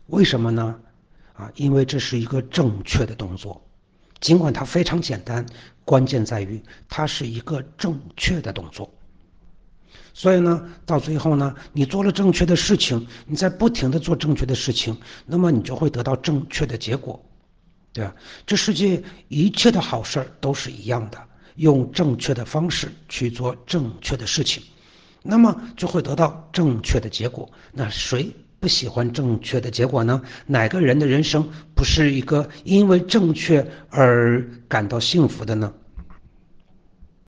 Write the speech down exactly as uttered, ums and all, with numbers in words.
为什么呢？啊，因为这是一个正确的动作，尽管它非常简单，关键在于它是一个正确的动作。所以呢，到最后呢，你做了正确的事情，你在不停的做正确的事情，那么你就会得到正确的结果，对吧？这世界一切的好事都是一样的，用正确的方式去做正确的事情，那么就会得到正确的结果。那谁不喜欢正确的结果呢？哪个人的人生不是一个因为正确而感到幸福的呢？